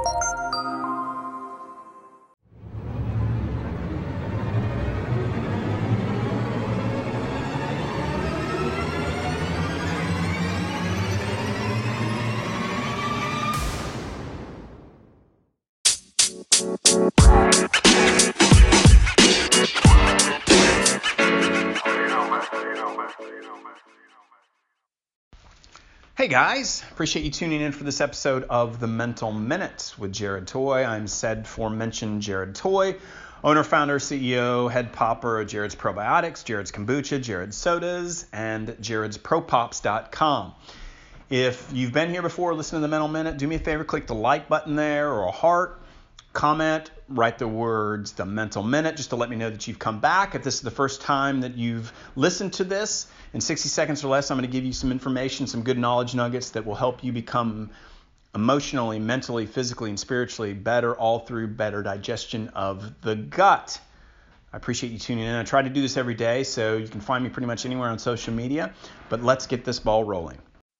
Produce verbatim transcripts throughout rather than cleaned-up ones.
Hey guys, appreciate you tuning in for this episode of The Mental Minute with Jared Toy. I'm said aforementioned Jared Toy, owner, founder, C E O, head popper of Jared's Probiotics, Jared's Kombucha, Jared's Sodas, and Jared's Pro Pops dot com. If you've been here before, listen to The Mental Minute, do me a favor, click the like button there or a heart, comment, write the words The Mental Minute just to let me know that you've come back. If this is the first time that you've listened to this, in sixty seconds or less, I'm going to give you some information, some good knowledge nuggets that will help you become emotionally, mentally, physically, and spiritually better, all through better digestion of the gut. I appreciate you tuning in. I try to do this every day, so you can find me pretty much anywhere on social media, but let's get this ball rolling.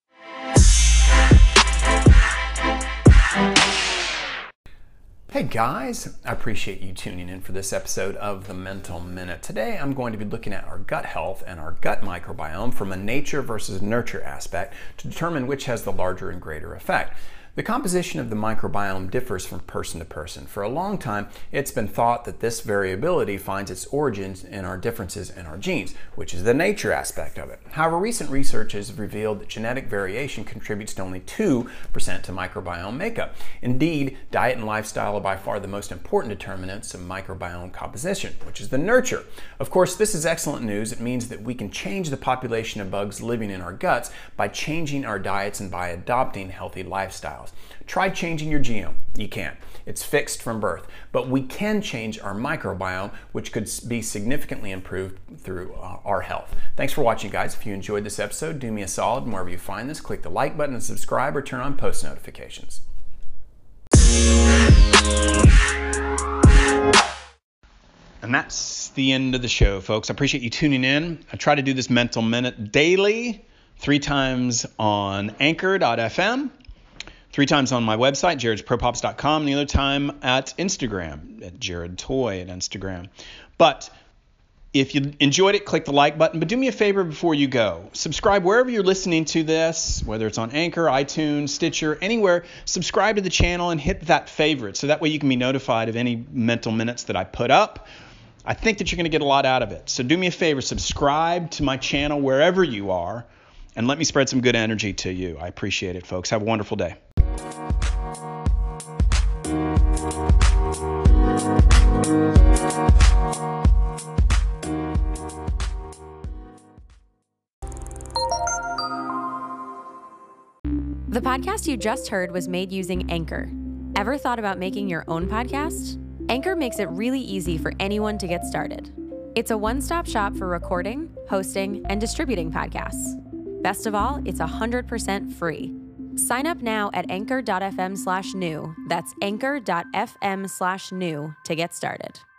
Hey guys, I appreciate you tuning in for this episode of The Mental Minute. Today I'm going to be looking at our gut health and our gut microbiome from a nature versus nurture aspect to determine which has the larger and greater effect. The composition of the microbiome differs from person to person. For a long time, it's been thought that this variability finds its origins in our differences in our genes, which is the nature aspect of it. However, recent research has revealed that genetic variation contributes to only two percent to microbiome makeup. Indeed, diet and lifestyle are by far the most important determinants of microbiome composition, which is the nurture. Of course, this is excellent news. It means that we can change the population of bugs living in our guts by changing our diets and by adopting healthy lifestyles. Try changing your genome. You can't. It's fixed from birth. But we can change our microbiome, which could be significantly improved through uh, our health. Thanks for watching, guys. If you enjoyed this episode, do me a solid, and wherever you find this, click the like button and subscribe or turn on post notifications. And that's the end of the show, folks. I appreciate you tuning in. I try to do this Mental Minute daily, three times on anchor dot f m. Three times on my website, Jared's Pro Pops dot com, and the other time at Instagram, at Jared Toy at Instagram. But if you enjoyed it, click the like button. But do me a favor before you go. Subscribe wherever you're listening to this, whether it's on Anchor, iTunes, Stitcher, anywhere. Subscribe to the channel and hit that favorite, so that way you can be notified of any mental minutes that I put up. I think that you're going to get a lot out of it. So do me a favor, subscribe to my channel wherever you are, and let me spread some good energy to you. I appreciate it, folks. Have a wonderful day. The podcast you just heard was made using Anchor. Ever thought about making your own podcast? Anchor makes it really easy for anyone to get started. It's a one-stop shop for recording, hosting, and distributing podcasts. Best of all, it's one hundred percent free. Sign up now at anchor dot f m slash new. That's anchor dot f m slash new to get started.